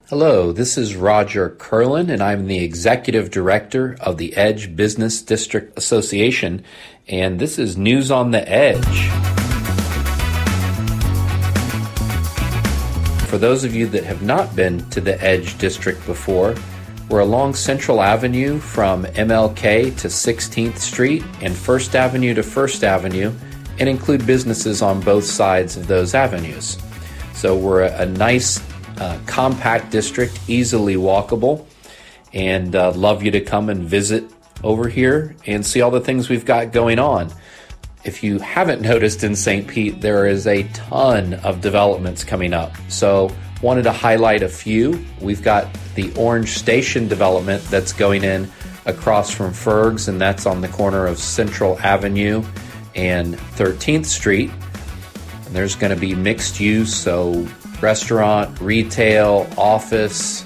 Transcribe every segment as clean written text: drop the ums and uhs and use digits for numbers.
Hello, this is Roger Curlin, and I'm the Executive Director of the Edge Business District Association, and this is News on the Edge. For those of you that have not been to the Edge District before, we're along Central Avenue from MLK to 16th Street and 1st Avenue to 1st Avenue, and include businesses on both sides of those avenues. So we're a nice compact district, easily walkable, and love you to come and visit over here and see all the things we've got going on. If you haven't noticed in St. Pete, there is a ton of developments coming up. So wanted to highlight a few. We've got the Orange Station development that's going in across from Ferg's, and that's on the corner of Central Avenue and 13th Street. And there's going to be mixed use, so restaurant, retail, office,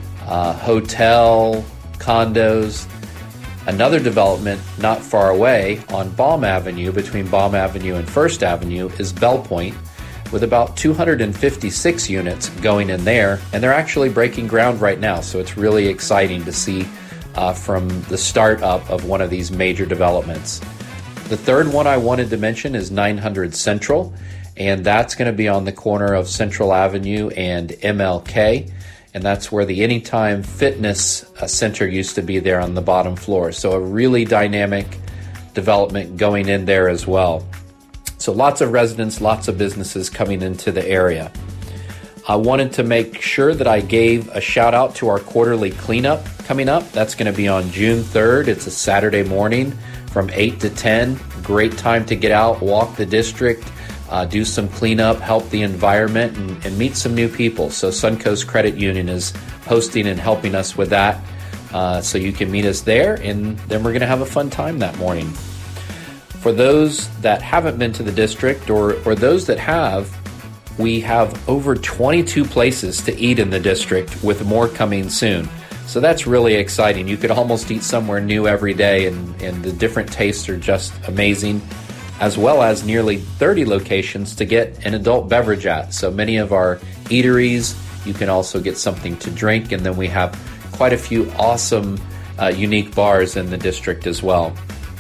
hotel, condos. Another development not far away on Baum Avenue, between Baum Avenue and 1st Avenue, is Bell Point, with about 256 units going in there, and they're actually breaking ground right now, so it's really exciting to see from the start up of one of these major developments. The third one I wanted to mention is 900 Central, and that's going to be on the corner of Central Avenue and MLK, and that's where the Anytime Fitness Center used to be there on the bottom floor. So a really dynamic development going in there as well. So lots of residents, lots of businesses coming into the area. I wanted to make sure that I gave a shout out to our quarterly cleanup coming up. That's going to be on June 3rd. It's a Saturday morning from 8 to 10. Great time to get out, walk the district, do some cleanup, help the environment, and meet some new people. So Suncoast Credit Union is hosting and helping us with that. So you can meet us there, and then we're going to have a fun time that morning. For those that haven't been to the district, or those that have, we have over 22 places to eat in the district, with more coming soon. So that's really exciting. You could almost eat somewhere new every day, and the different tastes are just amazing, as well as nearly 30 locations to get an adult beverage at. So many of our eateries, you can also get something to drink, and then we have quite a few awesome unique bars in the district as well.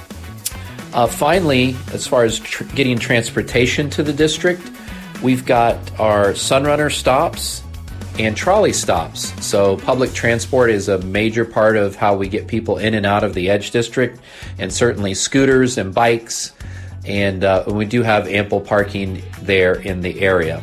Finally, as far as getting transportation to the district, we've got our Sunrunner stops and trolley stops. So public transport is a major part of how we get people in and out of the Edge District, and certainly scooters and bikes. And we do have ample parking there in the area.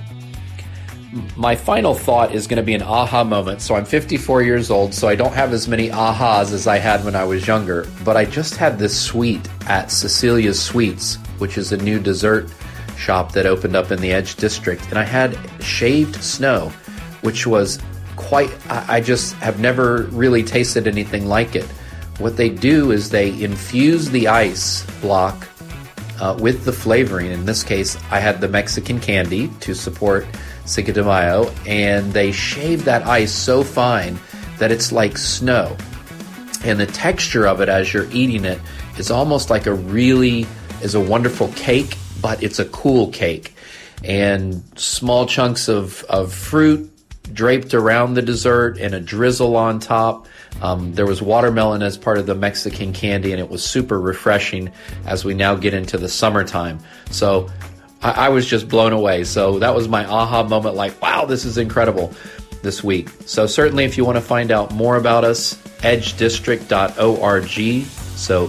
My final thought is going to be an aha moment. So I'm 54 years old, so I don't have as many ahas as I had when I was younger. But I just had this sweet at Cecilia's Sweets, which is a new dessert shop that opened up in the Edge District. And I had shaved snow, which was I just have never really tasted anything like it. What they do is they infuse the ice block with the flavoring. In this case, I had the Mexican candy to support Cinco de Mayo, and they shave that ice so fine that it's like snow. And the texture of it as you're eating it is almost like a wonderful cake, but it's a cool cake. And small chunks of fruit draped around the dessert and a drizzle on top. There was watermelon as part of the Mexican candy, and it was super refreshing as we now get into the summertime. So I was just blown away. So that was my aha moment, like, wow, this is incredible this week. So certainly if you want to find out more about us, edgedistrict.org. So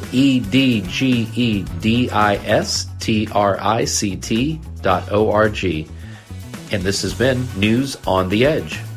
edgedistrict.org. And this has been News on the Edge.